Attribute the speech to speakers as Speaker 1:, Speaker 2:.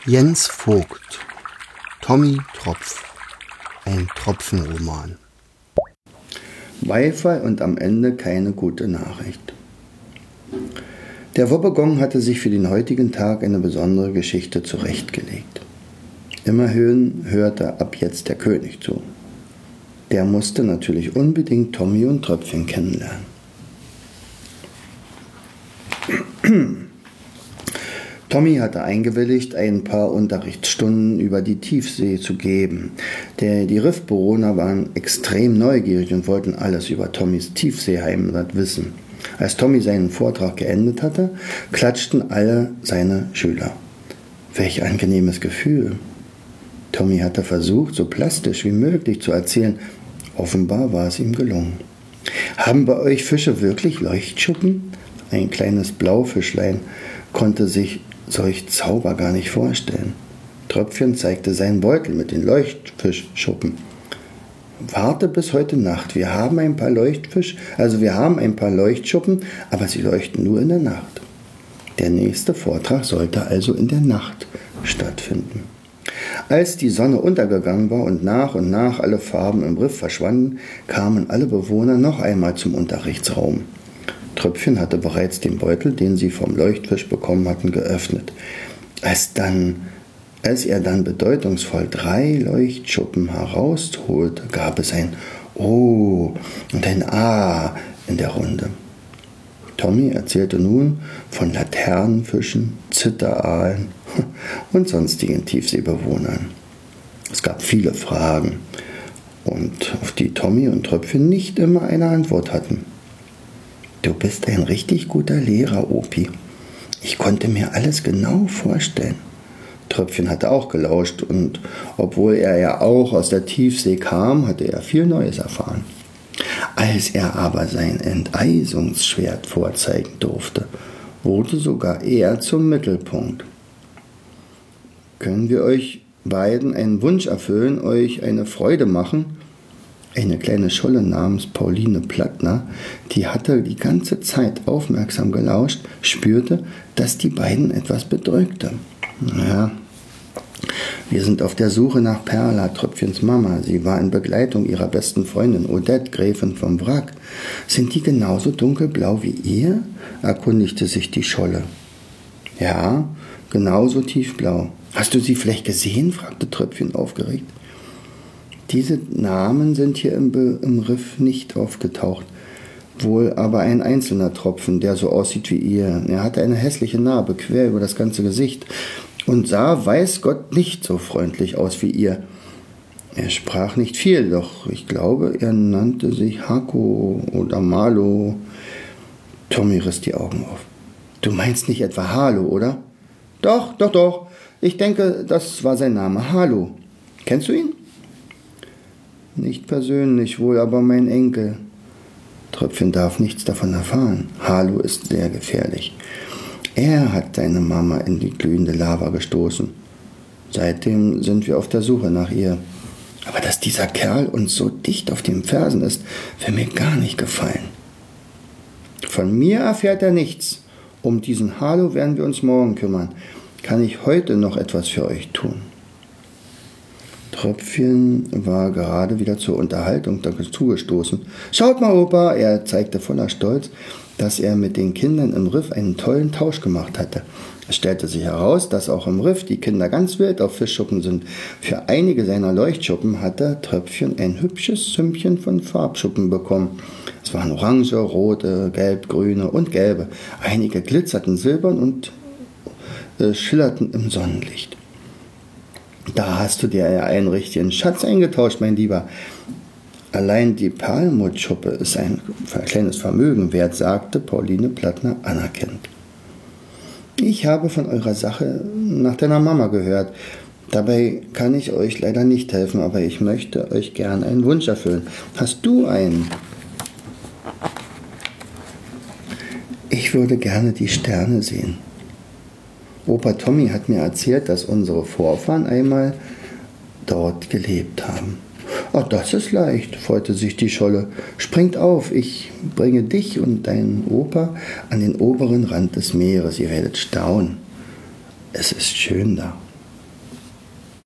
Speaker 1: Jens Vogt, Tommy Tropf, ein Tropfenroman.
Speaker 2: Beifall und am Ende keine gute Nachricht. Der Wobbegong hatte sich für den heutigen Tag eine besondere Geschichte zurechtgelegt. Immerhin hörte ab jetzt der König zu. Der musste natürlich unbedingt Tommy und Tröpfchen kennenlernen. Tommy hatte eingewilligt, ein paar Unterrichtsstunden über die Tiefsee zu geben. Die Riffbewohner waren extrem neugierig und wollten alles über Tommys Tiefseeheimat wissen. Als Tommy seinen Vortrag geendet hatte, klatschten alle seine Schüler. Welch angenehmes Gefühl! Tommy hatte versucht, so plastisch wie möglich zu erzählen. Offenbar war es ihm gelungen. Haben bei euch Fische wirklich Leuchtschuppen? Ein kleines Blaufischlein konnte sich solch Zauber gar nicht vorstellen. Tröpfchen zeigte seinen Beutel mit den Leuchtfischschuppen. Warte bis heute Nacht. Wir haben ein paar Leuchtschuppen, aber sie leuchten nur in der Nacht. Der nächste Vortrag sollte also in der Nacht stattfinden. Als die Sonne untergegangen war und nach alle Farben im Riff verschwanden, kamen alle Bewohner noch einmal zum Unterrichtsraum. Tröpfchen hatte bereits den Beutel, den sie vom Leuchtfisch bekommen hatten, geöffnet. Als er dann bedeutungsvoll 3 Leuchtschuppen herausholte, gab es ein Oh und ein Ah in der Runde. Tommy erzählte nun von Laternenfischen, Zitteraalen und sonstigen Tiefseebewohnern. Es gab viele Fragen, und auf die Tommy und Tröpfchen nicht immer eine Antwort hatten. Du bist ein richtig guter Lehrer, Opi. Ich konnte mir alles genau vorstellen. Tröpfchen hatte auch gelauscht, und obwohl er ja auch aus der Tiefsee kam, hatte er viel Neues erfahren. Als er aber sein Enteisungsschwert vorzeigen durfte, wurde sogar er zum Mittelpunkt. Können wir euch beiden einen Wunsch erfüllen, euch eine Freude machen? Eine kleine Scholle namens Pauline Plattner, die hatte die ganze Zeit aufmerksam gelauscht, spürte, dass die beiden etwas bedrückte. Naja, wir sind auf der Suche nach Perla, Tröpfchens Mama. Sie war in Begleitung ihrer besten Freundin Odette, Gräfin vom Wrack. Sind die genauso dunkelblau wie ihr? Erkundigte sich die Scholle. Ja, genauso tiefblau. Hast du sie vielleicht gesehen? Fragte Tröpfchen aufgeregt. Diese Namen sind hier im Riff nicht aufgetaucht. Wohl aber ein einzelner Tropfen, der so aussieht wie ihr. Er hatte eine hässliche Narbe quer über das ganze Gesicht und sah, weiß Gott, nicht so freundlich aus wie ihr. Er sprach nicht viel, doch ich glaube, er nannte sich Hako oder Malo. Tommy riss die Augen auf. Du meinst nicht etwa Halo, oder? Doch. Ich denke, das war sein Name, Halo. Kennst du ihn? Nicht persönlich, wohl aber mein Enkel. Tröpfchen darf nichts davon erfahren. Halo ist sehr gefährlich. Er hat seine Mama in die glühende Lava gestoßen. Seitdem sind wir auf der Suche nach ihr. Aber dass dieser Kerl uns so dicht auf den Fersen ist, will mir gar nicht gefallen. Von mir erfährt er nichts. Um diesen Halo werden wir uns morgen kümmern. Kann ich heute noch etwas für euch tun? Tröpfchen war gerade wieder zur Unterhaltung dazugestoßen. Schaut mal, Opa, er zeigte voller Stolz, dass er mit den Kindern im Riff einen tollen Tausch gemacht hatte. Es stellte sich heraus, dass auch im Riff die Kinder ganz wild auf Fischschuppen sind. Für einige seiner Leuchtschuppen hatte Tröpfchen ein hübsches Sümmchen von Farbschuppen bekommen. Es waren orange, rote, gelb, grüne und gelbe. Einige glitzerten silbern und schillerten im Sonnenlicht. Da hast du dir ja einen richtigen Schatz eingetauscht, mein Lieber. Allein die Perlmuttschuppe ist ein kleines Vermögen wert, sagte Pauline Plattner anerkennend. Ich habe von eurer Sache nach deiner Mama gehört. Dabei kann ich euch leider nicht helfen, aber ich möchte euch gern einen Wunsch erfüllen. Hast du einen? Ich würde gerne die Sterne sehen. Opa Tommy hat mir erzählt, dass unsere Vorfahren einmal dort gelebt haben. »Oh, das ist leicht«, freute sich die Scholle. »Springt auf, ich bringe dich und deinen Opa an den oberen Rand des Meeres. Ihr werdet staunen. Es ist schön da.«